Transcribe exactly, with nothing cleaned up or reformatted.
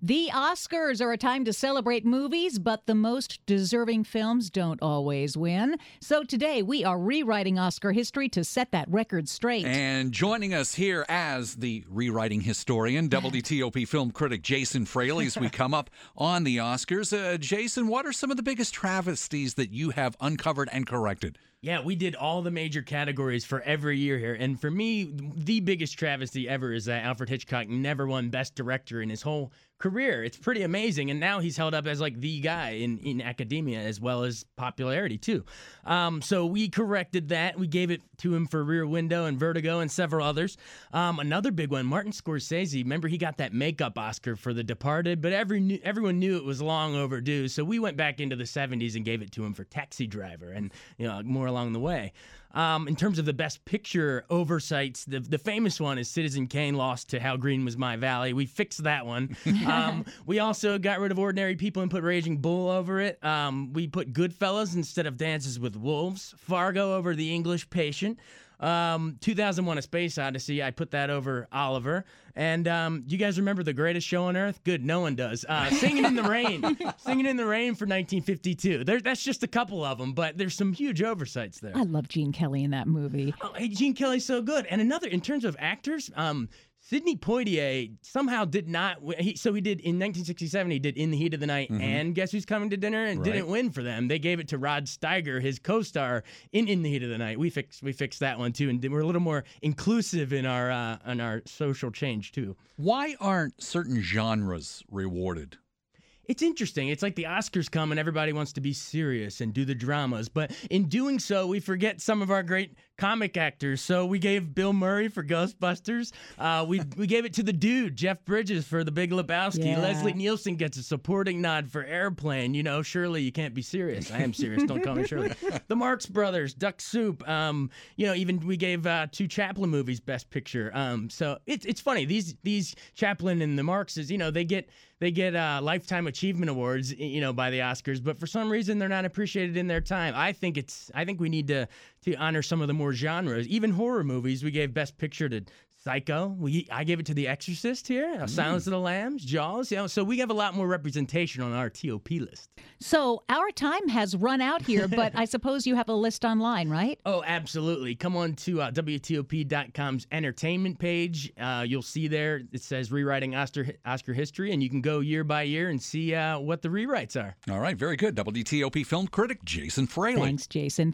The Oscars are a time to celebrate movies, but the most deserving films don't always win. So today we are rewriting Oscar history to set that record straight. And joining us here as the rewriting historian, W T O P film critic Jason Fraley, as we come up on the Oscars. Uh, Jason, what are some of the biggest travesties that you have uncovered and corrected? Yeah, we did all the major categories for every year here. And for me, the biggest travesty ever is that Alfred Hitchcock never won Best Director in his whole career. It's pretty amazing. And now he's held up as like the guy in, in academia as well as popularity too. Um, so we corrected that. We gave it to him for Rear Window and Vertigo and several others. Um, another big one, Martin Scorsese. Remember, he got that makeup Oscar for The Departed, but every everyone knew it was long overdue. So we went back into the seventies and gave it to him for Taxi Driver and, you know, more along the way. Um, in terms of the Best Picture oversights, the the famous one is Citizen Kane lost to How Green Was My Valley. We fixed that one. um, we also got rid of Ordinary People and put Raging Bull over it. Um, we put Goodfellas instead of Dances with Wolves. Fargo over The English Patient. Um, two thousand one: A Space Odyssey, I put that over Oliver. And um, do you guys remember The Greatest Show on Earth? Good, no one does. Uh, Singing in the Rain. Singing in the Rain for nineteen fifty-two. There, that's just a couple of them, but there's some huge oversights there. I love Gene Kelly in that movie. Oh, hey, Gene Kelly's so good. And another, in terms of actors, um, Sidney Poitier somehow did not win. He, so he did, in nineteen sixty-seven, he did In the Heat of the Night Mm-hmm. and Guess Who's Coming to Dinner and Right. didn't win for them. They gave it to Rod Steiger, his co-star, in In the Heat of the Night. We fixed we fixed that one too, and we're a little more inclusive in our uh, in our social change too. Why aren't certain genres rewarded? It's interesting. It's like the Oscars come and everybody wants to be serious and do the dramas. But in doing so, we forget some of our great comic actors. So we gave Bill Murray for Ghostbusters. Uh, we we gave it to the dude, Jeff Bridges, for The Big Lebowski. Yeah. Leslie Nielsen gets a supporting nod for Airplane. You know, Shirley, you can't be serious. I am serious. Don't call me Shirley. The Marx Brothers, Duck Soup. Um, you know, even we gave uh, two Chaplin movies Best Picture. Um, so it's it's funny. These these Chaplin and the Marxes, you know, they get they get uh, lifetime achievement awards, you know, by the Oscars, but for some reason they're not appreciated in their time. I think it's I think we need to to honor some of the more genres, even horror movies. We gave Best Picture to Psycho. We I gave it to The Exorcist here, uh, Silence of the Lambs, Jaws. You know, so we have a lot more representation on our T O P list. So our time has run out here, but I suppose you have a list online, right? Oh, absolutely. Come on to uh, W T O P dot com's entertainment page. Uh, you'll see there it says Rewriting Oscar, Oscar History, and you can go year by year and see uh, what the rewrites are. All right, very good. W T O P film critic Jason Fraley. Thanks, Jason.